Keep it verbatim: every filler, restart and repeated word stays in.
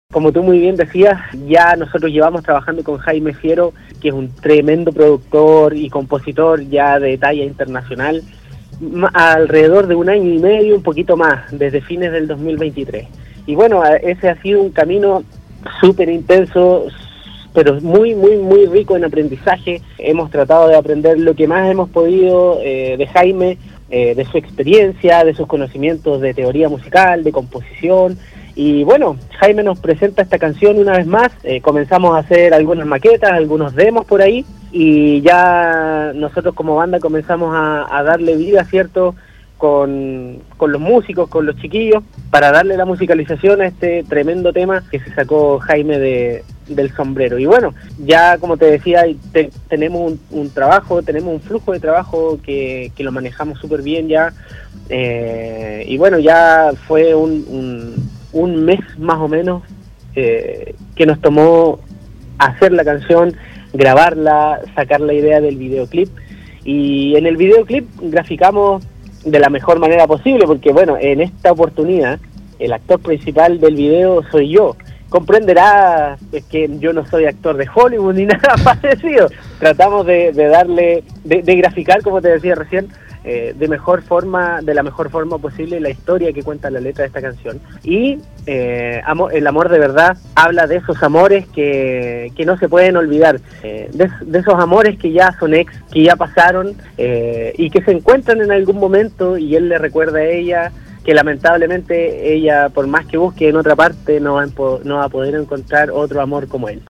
Como tú muy bien decías, ya nosotros llevamos trabajando con Jaime Fiero, que es un tremendo productor y compositor ya de talla internacional, alrededor de un año y medio, un poquito más, desde fines del dos mil veintitrés. Y bueno, ese ha sido un camino súper intenso, pero muy, muy, muy rico en aprendizaje. Hemos tratado de aprender lo que más hemos podido eh, de Jaime, eh, de su experiencia, de sus conocimientos de teoría musical, de composición. Y bueno, Jaime nos presenta esta canción una vez más, eh, comenzamos a hacer algunas maquetas, algunos demos por ahí, y ya nosotros como banda comenzamos a, a darle vida, ¿cierto?, con, con los músicos, con los chiquillos, para darle la musicalización a este tremendo tema que se sacó Jaime de, del sombrero. Y bueno, ya como te decía, te, tenemos un, un trabajo, tenemos un flujo de trabajo que, que lo manejamos súper bien ya, eh, y bueno, ya fue un... un un mes más o menos eh, que nos tomó hacer la canción, grabarla, sacar la idea del videoclip, y en el videoclip graficamos de la mejor manera posible, porque bueno, en esta oportunidad el actor principal del video soy yo. Comprenderás que yo no soy actor de Hollywood ni nada parecido. Tratamos de, de darle, de, de graficar, como te decía recién, eh, de mejor forma, de la mejor forma posible la historia que cuenta la letra de esta canción. Y eh, amor, el amor de verdad habla de esos amores que, que no se pueden olvidar, eh, de, de esos amores que ya son ex, que ya pasaron eh, y que se encuentran en algún momento y él le recuerda a ella que lamentablemente ella, por más que busque en otra parte, no va, a, no va a poder encontrar otro amor como él.